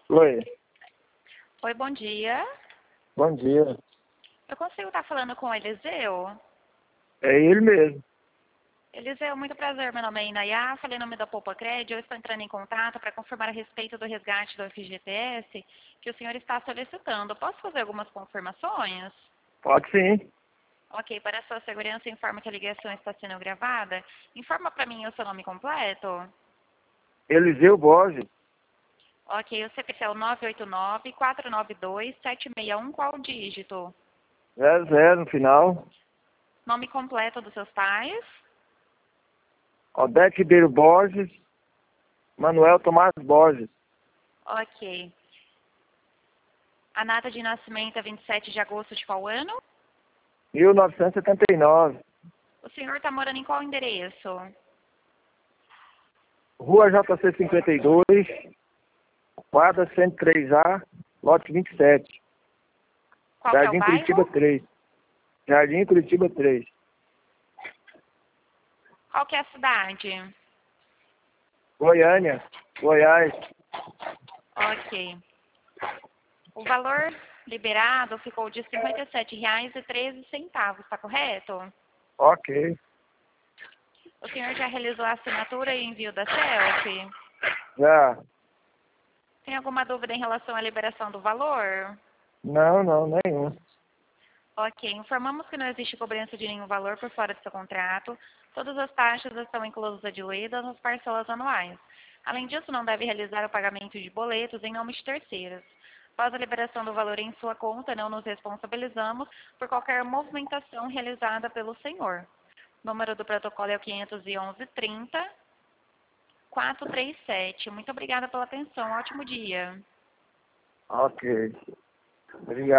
Oi, Oi, bom dia. bom dia. Eu consigo estar falando com o Eliseu? É ele mesmo. Eliseu, muito prazer. Meu nome é Inayá, falei em nome da Poupa Cred. Eu estou entrando em contato para confirmar a respeito do resgate do FGTS que o senhor está solicitando. Posso fazer algumas confirmações? Pode sim. Ok, para a sua segurança, informa que a ligação está sendo gravada. Informa para mim o seu nome completo. Eliseu Borges. Ok, o CPC é o 989-492-761, qual o dígito? 00 no final. Nome completo dos seus pais? Odete Ribeiro Borges. Manuel Tomás Borges. Ok. A data de nascimento é 27 de agosto de qual ano? 1979. O senhor está morando em qual endereço? Rua JC 52. Quadra 103A. Lote 27. Qual que é o Jardim Curitiba bairro? 3. Jardim Curitiba 3. Qual que é a cidade? Goiânia. Goiás. Ok. O valor liberado ficou de R$ 57,13, está correto? Ok. O senhor já realizou a assinatura e envio da selfie? Já. Tem alguma dúvida em relação à liberação do valor? Não, nenhum. Ok, informamos que não existe cobrança de nenhum valor por fora do seu contrato. Todas as taxas estão inclusas diluídas nas parcelas anuais. Além disso, não deve realizar o pagamento de boletos em nome de terceiros. Após a liberação do valor em sua conta, não nos responsabilizamos por qualquer movimentação realizada pelo senhor. O número do protocolo é o 511-30-437. Muito obrigada pela atenção. Ótimo dia. Ok. Obrigado.